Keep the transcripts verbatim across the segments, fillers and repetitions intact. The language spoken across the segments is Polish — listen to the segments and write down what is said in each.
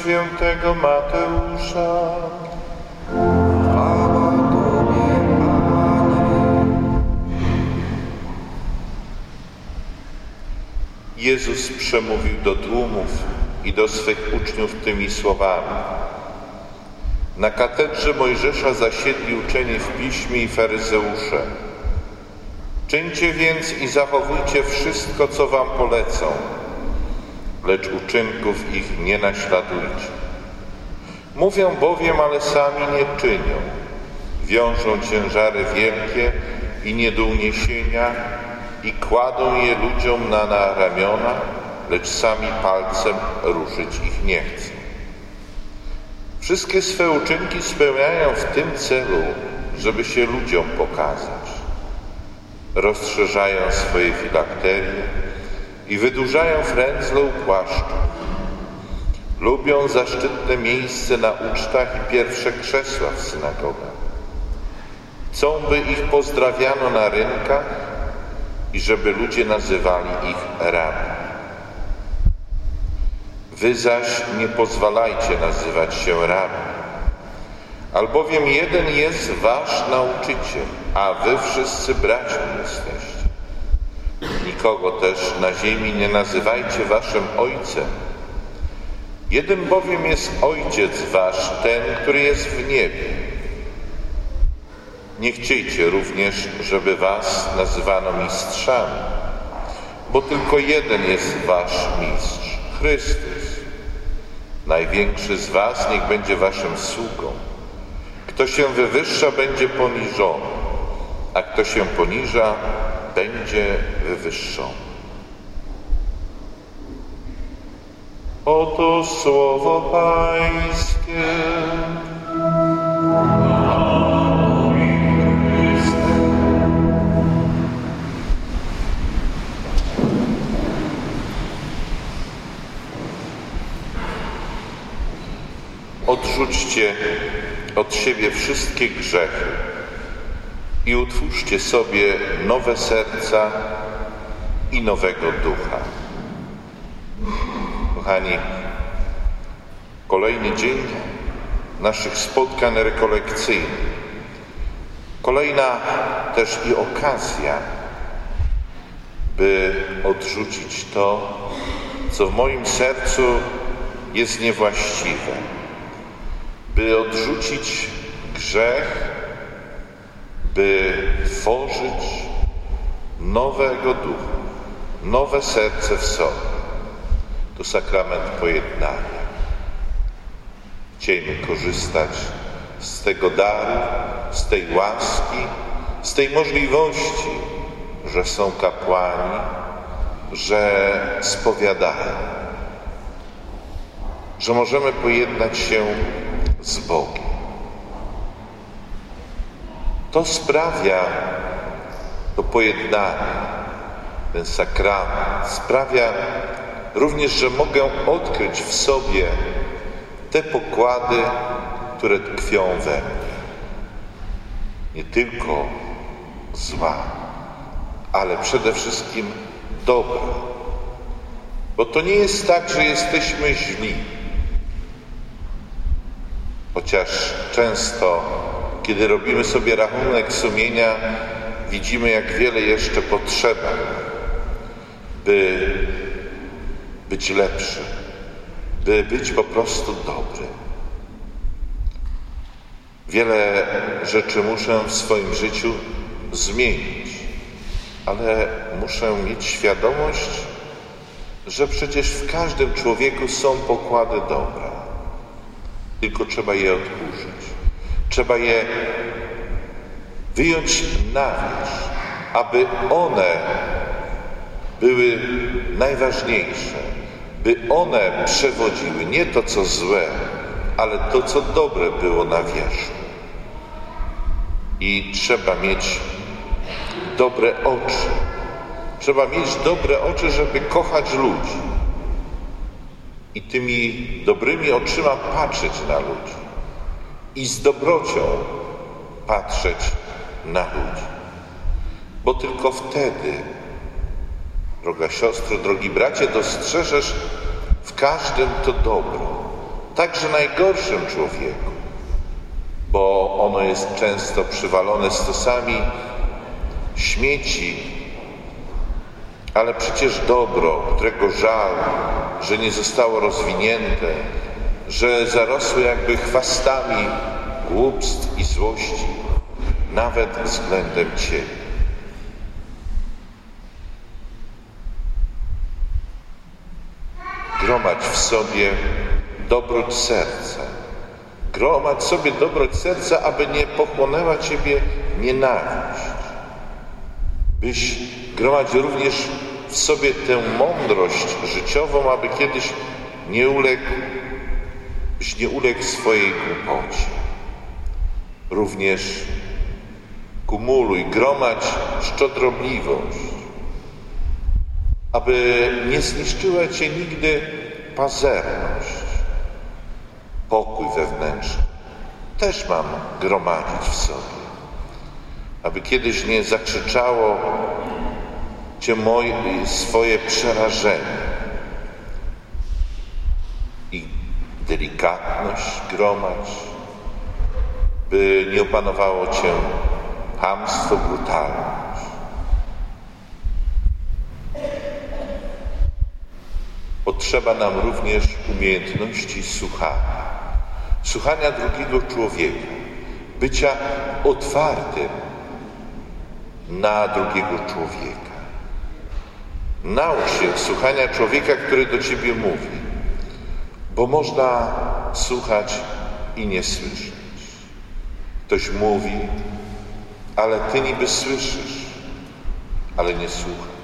świętego Mateusza. Chwała Tobie, Panie. Jezus przemówił do tłumów i do swych uczniów tymi słowami. Na katedrze Mojżesza zasiedli uczeni w piśmie i faryzeusze. Czyńcie więc i zachowujcie wszystko, co wam polecą, lecz uczynków ich nie naśladujcie. Mówią bowiem, ale sami nie czynią. Wiążą ciężary wielkie i nie do uniesienia i kładą je ludziom na, na ramiona, lecz sami palcem ruszyć ich nie chcą. Wszystkie swe uczynki spełniają w tym celu, żeby się ludziom pokazać. Rozszerzają swoje filakterie i wydłużają frędzle u płaszczu. Lubią zaszczytne miejsce na ucztach i pierwsze krzesła w synagogach. Chcą, by ich pozdrawiano na rynkach i żeby ludzie nazywali ich rabi. Wy zaś nie pozwalajcie nazywać się rabi, albowiem jeden jest wasz nauczyciel, a wy wszyscy braćmi jesteście. Nikogo też na ziemi nie nazywajcie waszym ojcem. Jeden bowiem jest Ojciec wasz, ten, który jest w niebie. Nie chciejcie również, żeby was nazywano mistrzami, bo tylko jeden jest wasz mistrz, Chrystus. Największy z was niech będzie waszym sługą. Kto się wywyższa, będzie poniżony, a kto się poniża, będzie wywyższony. Oto słowo Pańskie. Odrzućcie od siebie wszystkie grzechy i utwórzcie sobie nowe serca i nowego ducha. Kochani, kolejny dzień naszych spotkań rekolekcyjnych. Kolejna też i okazja, by odrzucić to, co w moim sercu jest niewłaściwe. By odrzucić grzech, by tworzyć nowego ducha, nowe serce w sobie. To sakrament pojednania. Chciejmy korzystać z tego daru, z tej łaski, z tej możliwości, że są kapłani, że spowiadają, że możemy pojednać się z Bogiem. To sprawia, to pojednanie, ten sakrament sprawia również, że mogę odkryć w sobie te pokłady, które tkwią we mnie. Nie tylko zła, ale przede wszystkim dobra. Bo to nie jest tak, że jesteśmy źli. Chociaż często, kiedy robimy sobie rachunek sumienia, widzimy, jak wiele jeszcze potrzeba, by być lepszy, by być po prostu dobry. Wiele rzeczy muszę w swoim życiu zmienić, ale muszę mieć świadomość, że przecież w każdym człowieku są pokłady dobra. Tylko trzeba je odkurzyć. Trzeba je wyjąć na wierzch, aby one były najważniejsze, by one przewodziły nie to, co złe, ale to, co dobre było na wierzchu. I trzeba mieć dobre oczy. Trzeba mieć dobre oczy, żeby kochać ludzi. I tymi dobrymi oczyma patrzeć na ludzi. I z dobrocią patrzeć na ludzi. Bo tylko wtedy, droga siostro, drogi bracie, dostrzeżesz w każdym to dobro. także najgorszym człowieku, bo ono jest często przywalone stosami śmieci, ale przecież dobro, którego żal, że nie zostało rozwinięte, że zarosło jakby chwastami głupstw i złości, nawet względem Ciebie. Gromadź w sobie dobroć serca. Gromadź sobie dobroć serca, aby nie pochłonęła Ciebie nienawiść. Byś gromadź również w sobie tę mądrość życiową, aby kiedyś nie uległ, byś nie uległ swojej głupocie. Również kumuluj, gromadź szczodrobliwość, aby nie zniszczyła Cię nigdy pazerność. Pokój wewnętrzny też mam gromadzić w sobie, aby kiedyś nie zakrzyczało Cię moje, swoje przerażenie. I delikatność gromadź, by nie opanowało Cię chamstwo, brutalność. Potrzeba nam również umiejętności słuchania. Słuchania drugiego człowieka, bycia otwartym na drugiego człowieka. Naucz się słuchania człowieka, który do Ciebie mówi, bo można słuchać i nie słyszeć. Ktoś mówi, ale Ty niby słyszysz, ale nie słuchasz.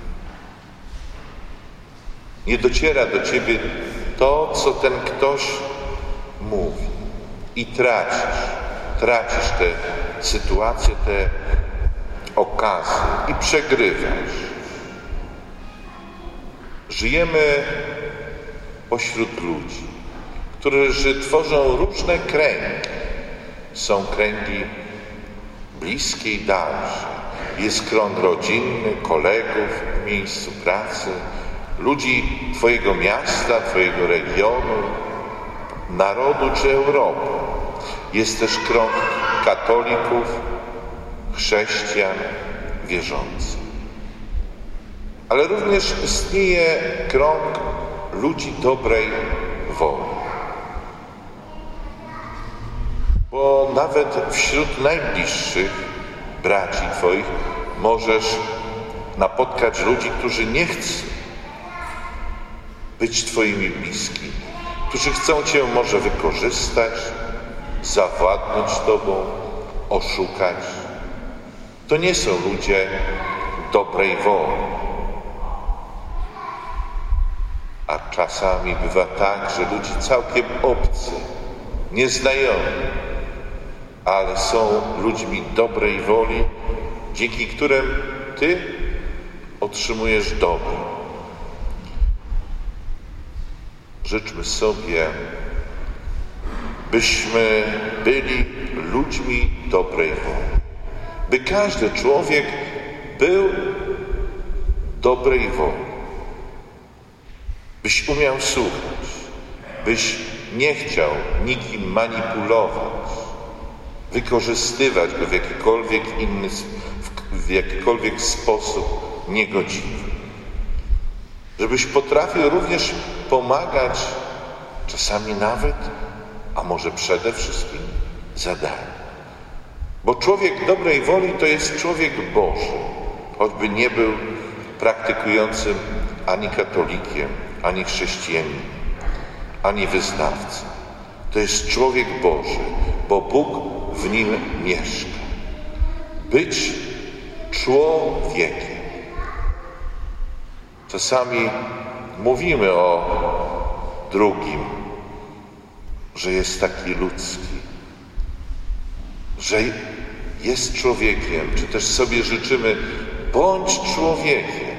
Nie dociera do Ciebie to, co ten ktoś mówi. I tracisz, tracisz te sytuacje, te okazje i przegrywasz. Żyjemy pośród ludzi, którzy tworzą różne kręgi. Są kręgi bliskie i dalsze. Jest krąg rodzinny, kolegów w miejscu pracy, ludzi Twojego miasta, Twojego regionu, narodu czy Europy. Jest też krąg katolików, chrześcijan, wierzących. Ale również istnieje krąg ludzi dobrej woli. Bo nawet wśród najbliższych braci Twoich możesz napotkać ludzi, którzy nie chcą być Twoimi bliskimi, którzy chcą Cię może wykorzystać, zawładnąć Tobą, oszukać. To nie są ludzie dobrej woli. A czasami bywa tak, że ludzi całkiem obcy, nieznajomi, ale są ludźmi dobrej woli, dzięki którym Ty otrzymujesz dobro. Życzmy sobie, byśmy byli ludźmi dobrej woli. By każdy człowiek był dobrej woli. Byś umiał słuchać. Byś nie chciał nikim manipulować, wykorzystywać go w jakikolwiek inny, w jakikolwiek sposób niegodziwy. Żebyś potrafił również pomagać, czasami nawet, a może przede wszystkim za darmo. Bo człowiek dobrej woli to jest człowiek Boży, choćby nie był praktykującym ani katolikiem, ani chrześcijaninem, ani wyznawcą. To jest człowiek Boży, bo Bóg w nim mieszka. Być człowiekiem. Czasami mówimy o drugim, że jest taki ludzki, że jest człowiekiem, czy też sobie życzymy, bądź człowiekiem.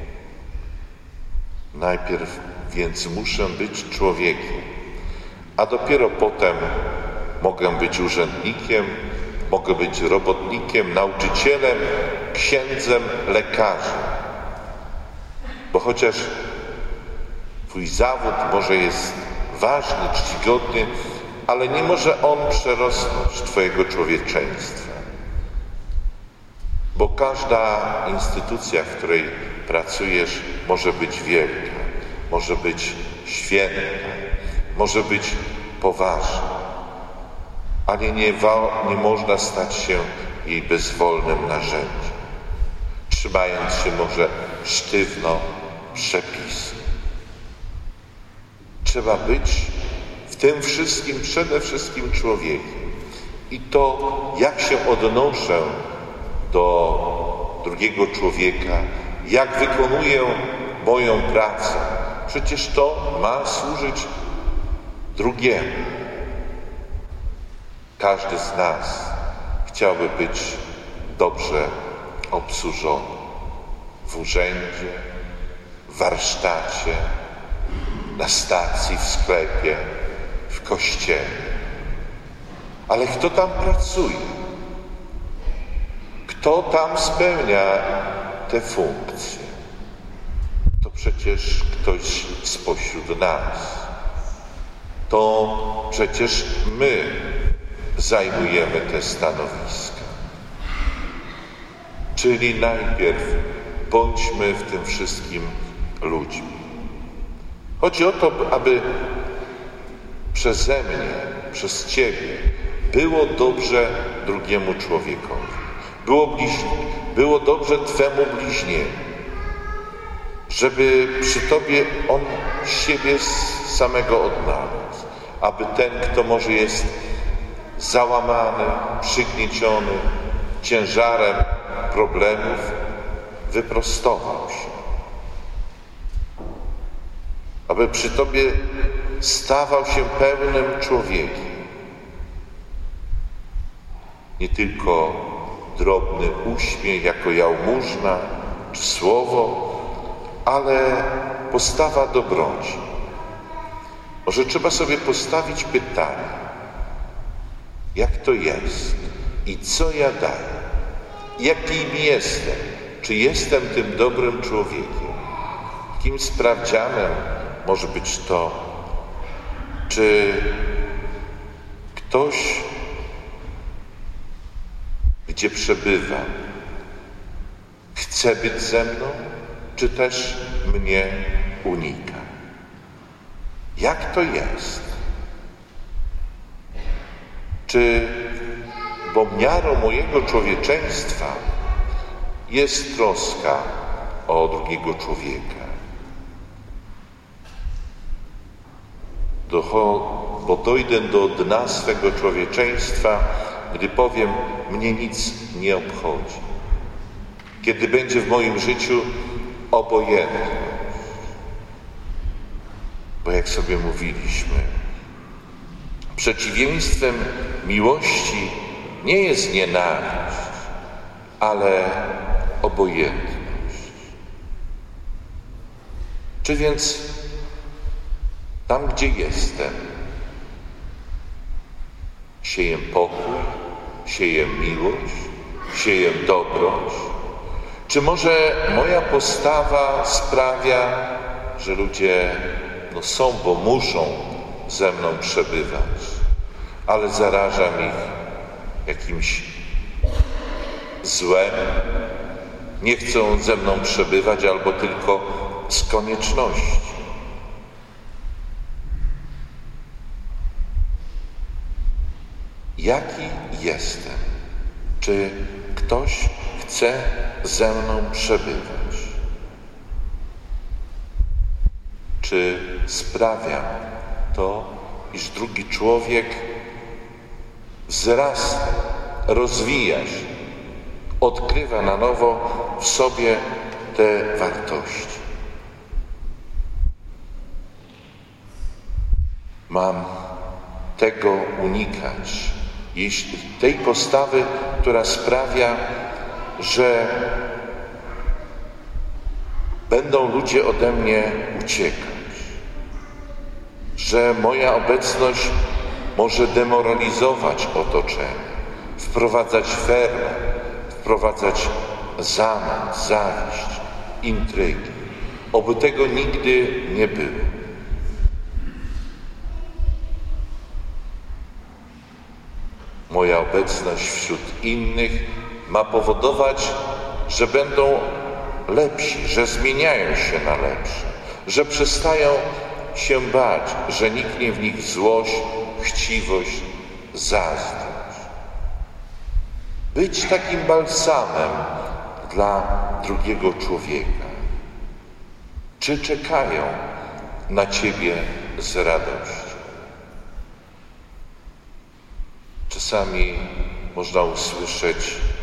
Najpierw więc muszę być człowiekiem, a dopiero potem mogę być urzędnikiem, mogę być robotnikiem, nauczycielem, księdzem, lekarzem. Bo chociaż Twój zawód może jest ważny, czcigodny, ale nie może on przerosnąć Twojego człowieczeństwa. Bo każda instytucja, w której pracujesz, może być wielka, może być święta, może być poważna, ale nie, wa- nie można stać się jej bezwolnym narzędziem, trzymając się może sztywno przepisu. Trzeba być w tym wszystkim przede wszystkim człowiekiem. I to, jak się odnoszę do drugiego człowieka, jak wykonuję moją pracę, przecież to ma służyć drugiemu. Każdy z nas chciałby być dobrze obsłużony w urzędzie, w warsztacie, na stacji, w sklepie, w kościele. Ale kto tam pracuje? Kto tam spełnia te funkcje? To przecież ktoś spośród nas. To przecież my zajmujemy te stanowiska. Czyli najpierw bądźmy w tym wszystkim ludźmi. Chodzi o to, aby przeze mnie, przez Ciebie było dobrze drugiemu człowiekowi. Było, bliźni, było dobrze Twemu bliźniemu. Żeby przy Tobie on siebie samego odnalazł. Aby ten, kto może jest załamany, przygnieciony ciężarem problemów, wyprostował się. Aby przy Tobie stawał się pełnym człowiekiem. Nie tylko drobny uśmiech jako jałmużna czy słowo, ale postawa dobroci. Może trzeba sobie postawić pytanie, jak to jest i co ja daję, jakim jestem, czy jestem tym dobrym człowiekiem, jakim sprawdzianem może być to, czy ktoś, gdzie przebywam, chce być ze mną, czy też mnie unika. Jak to jest? Czy, bo miarą mojego człowieczeństwa jest troska o drugiego człowieka. Docho, bo dojdę do dna swego człowieczeństwa, gdy powiem, mnie nic nie obchodzi. Kiedy będzie w moim życiu obojętność. Bo jak sobie mówiliśmy, przeciwieństwem miłości nie jest nienawiść, ale obojętność. Czy więc tam, gdzie jestem, sieję pokój, sieję miłość, sieję dobroć? Czy może moja postawa sprawia, że ludzie no są, bo muszą ze mną przebywać, ale zarażam ich jakimś złem, nie chcą ze mną przebywać albo tylko z konieczności. Jaki jestem? Czy ktoś chce ze mną przebywać? Czy sprawiam to, iż drugi człowiek wzrasta, rozwija się, odkrywa na nowo w sobie te wartości? Mam tego unikać, jeśli tej postawy, która sprawia, że będą ludzie ode mnie uciekać, że moja obecność może demoralizować otoczenie, wprowadzać fermę, wprowadzać zamęt, zawiść, intrygi. Oby tego nigdy nie było. moja obecność wśród innych ma powodować, że będą lepsi, że zmieniają się na lepsze, że przestają się bać, że niknie w nich złość, chciwość, zazdrość. Być takim balsamem dla drugiego człowieka. Czy czekają na Ciebie z radością? Czasami można usłyszeć,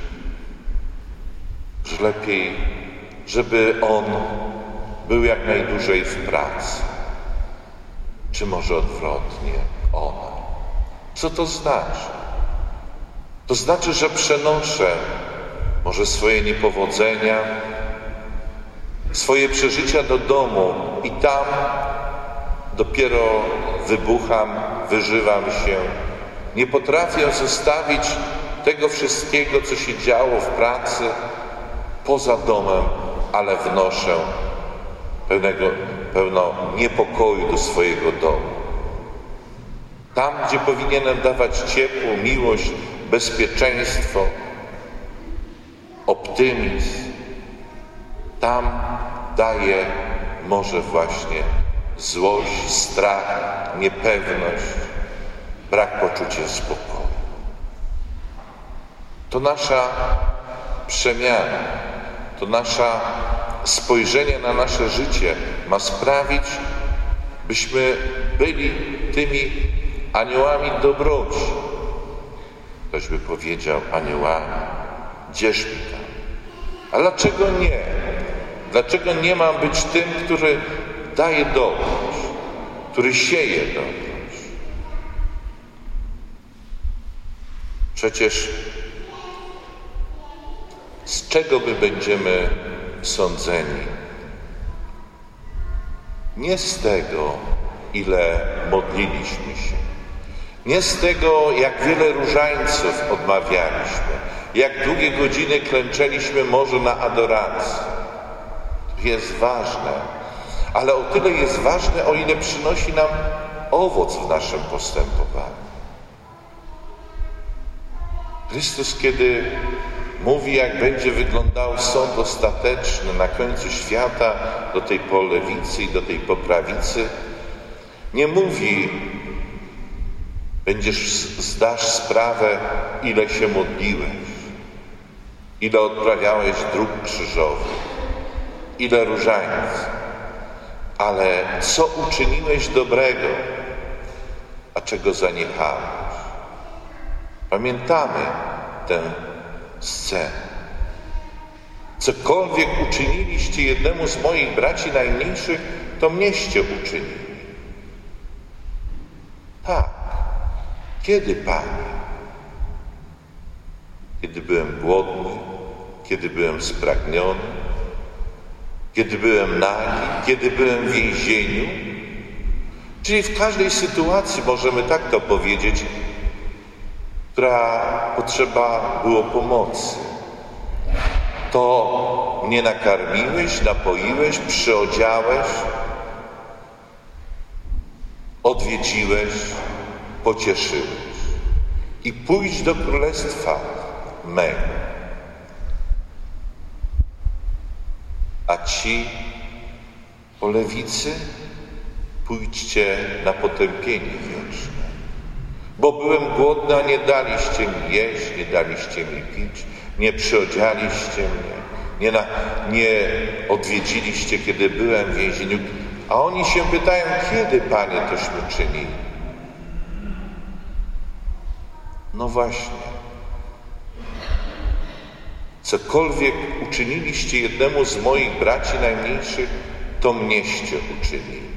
że lepiej, żeby on był jak najdłużej w pracy. Czy może odwrotnie, ona. Co to znaczy? To znaczy, że przenoszę może swoje niepowodzenia, swoje przeżycia do domu i tam dopiero wybucham, wyżywam się. Nie potrafię zostawić tego wszystkiego, co się działo w pracy, poza domem, ale wnoszę pełnego, pełno niepokoju do swojego domu. Tam, gdzie powinienem dawać ciepło, miłość, bezpieczeństwo, optymizm, tam daję może właśnie złość, strach, niepewność, brak poczucia spokoju. To nasza przemiana, to nasze spojrzenie na nasze życie ma sprawić, byśmy byli tymi aniołami dobroci. Ktoś by powiedział, aniołami, gdzież mi tam? A dlaczego nie? Dlaczego nie mam być tym, który daje dobroć, który sieje dobroć? Przecież z czego my będziemy sądzeni? Nie z tego, ile modliliśmy się, nie z tego, jak wiele różańców odmawialiśmy, jak długie godziny klęczeliśmy może na adoracji. To jest ważne, ale o tyle jest ważne, o ile przynosi nam owoc w naszym postępowaniu. Chrystus, kiedy mówi, jak będzie wyglądał sąd ostateczny na końcu świata, do tej po lewicy i do tej po prawicy, nie mówi, będziesz, zdasz sprawę, ile się modliłeś, ile odprawiałeś dróg krzyżowych, ile różańców, ale co uczyniłeś dobrego, a czego zaniechałeś. Pamiętamy tę scenę. Cokolwiek uczyniliście jednemu z moich braci najmniejszych, to mnieście uczynili. Tak. Kiedy, Panie? Kiedy byłem głodny, kiedy byłem spragniony, kiedy byłem nagi, kiedy byłem w więzieniu. Czyli w każdej sytuacji możemy tak to powiedzieć, która potrzeba było pomocy. To mnie nakarmiłeś, napoiłeś, przyodziałeś, odwiedziłeś, pocieszyłeś. I pójdź do królestwa mego. A ci po lewicy pójdźcie na potępienie wieczne. Bo byłem głodny, a nie daliście mi jeść, nie daliście mi pić, nie przyodzialiście mnie, nie, na, nie odwiedziliście, kiedy byłem w więzieniu. A oni się pytają, kiedy, Panie, tośmy czynili? No właśnie. Cokolwiek uczyniliście jednemu z moich braci najmniejszych, to mnieście uczynili.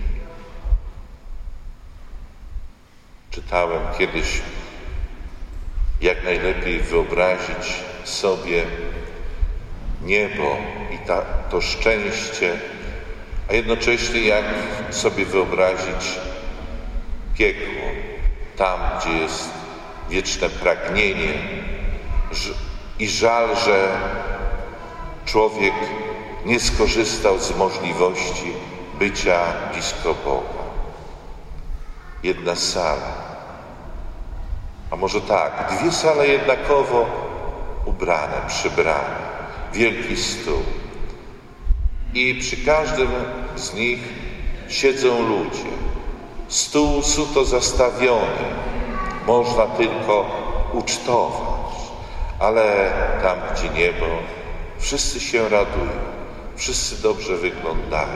Czytałem kiedyś, jak najlepiej wyobrazić sobie niebo i ta, to szczęście, a jednocześnie jak sobie wyobrazić piekło, tam, gdzie jest wieczne pragnienie i żal, że człowiek nie skorzystał z możliwości bycia blisko Boga. Jedna sala, A może tak, dwie sale jednakowo ubrane, przybrane, wielki stół. I przy każdym z nich siedzą ludzie. Stół suto zastawiony, można tylko ucztować, ale tam, gdzie niebo, wszyscy się radują, wszyscy dobrze wyglądają.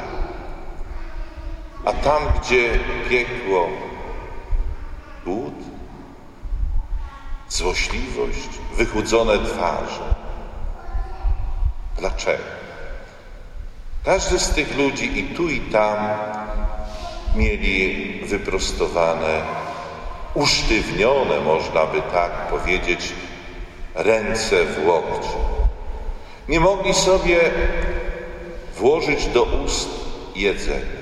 A tam, gdzie piekło, głód, złośliwość, wychudzone twarze. Dlaczego? Każdy z tych ludzi i tu, i tam mieli wyprostowane, usztywnione, można by tak powiedzieć, ręce w łokcie. Nie mogli sobie włożyć do ust jedzenia.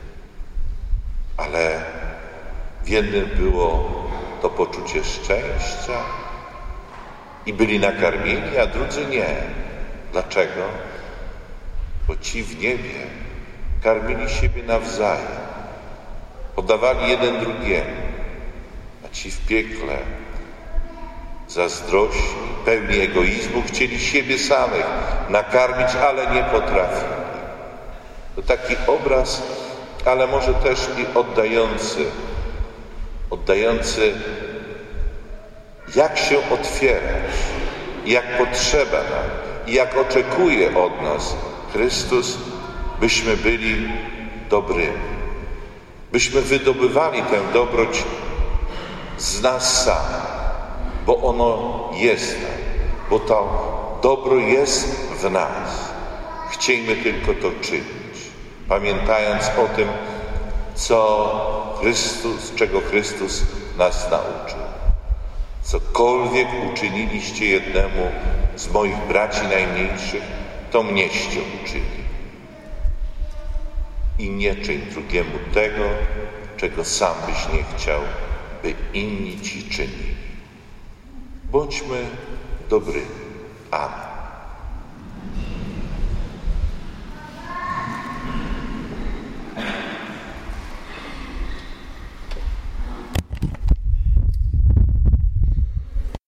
Ale w jednym było to poczucie szczęścia i byli nakarmieni, a drudzy nie. Dlaczego? Bo ci w niebie karmili siebie nawzajem, podawali jeden drugiemu, a ci w piekle zazdrośni, pełni egoizmu, chcieli siebie samych nakarmić, ale nie potrafili. To taki obraz, ale może też i oddający, oddający, jak się otwierać, jak potrzeba nam i jak oczekuje od nas Chrystus, byśmy byli dobrymi, byśmy wydobywali tę dobroć z nas samych, bo ono jest nam, bo to dobro jest w nas. Chciejmy tylko to czynić, pamiętając o tym, co Chrystus, czego Chrystus nas nauczył. Cokolwiek uczyniliście jednemu z moich braci najmniejszych, to mnieście uczyni. I nie czyń drugiemu tego, czego sam byś nie chciał, by inni ci czynili. Bądźmy dobrymi. Amen.